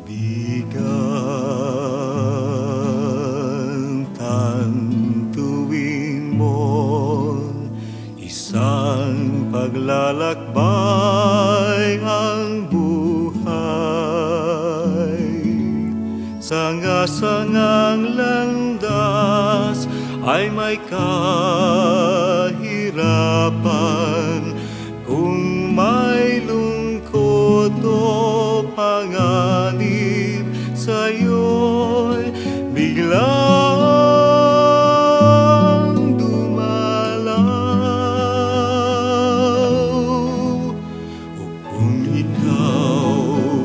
Kaibigan, tantuin mo, isang paglalakbay ang buhay. Sanga-sangang landas ay may kahirapan, kung may lungkot o panganib sa'yo'y biglang dumalaw. O kung ikaw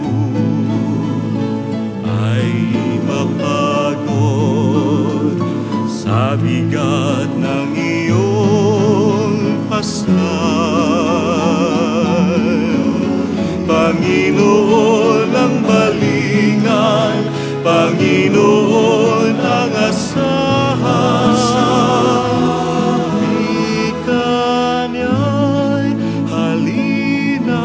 ay mapagod sa bigat ng iyong asal, Panginoon ang balingan, Panginoon ang asahan. Wika niya'y halina,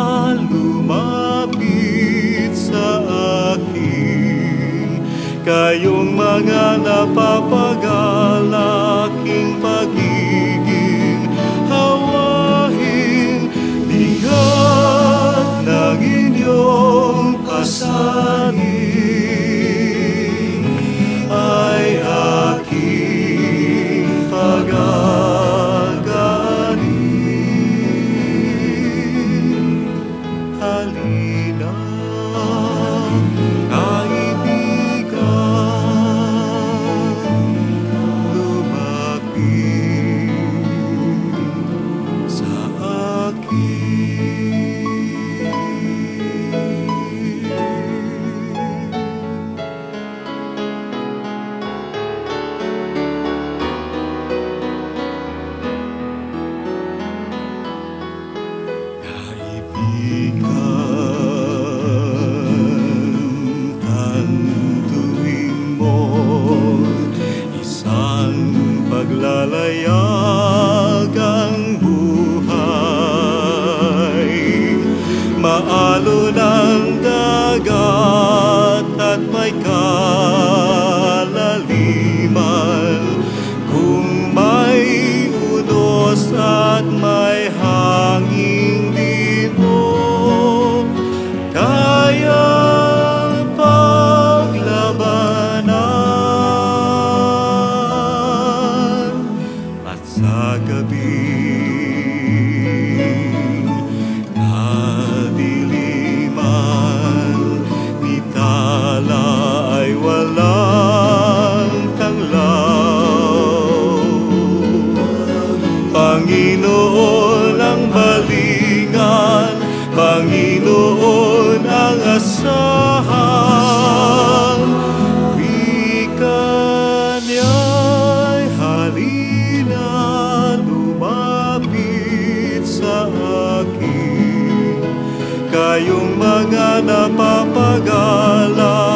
lumapit sa akin. Kayong mga napapagalaking pagiging hawahin, bigat ng inyong pasanin ay aking pagaganin. Halina, paglalayag ang buhay. Maalon ang dagat at may kalaliman, kung may unos at may hangin di mo kayang paglabanan. Sa gabing kadiliman, ni tala ay walang tanglaw. Panginoon ang balingan, Panginoon ang asahan. Wika niya'y halina, lumapit sa akin. Kayong mga napapagala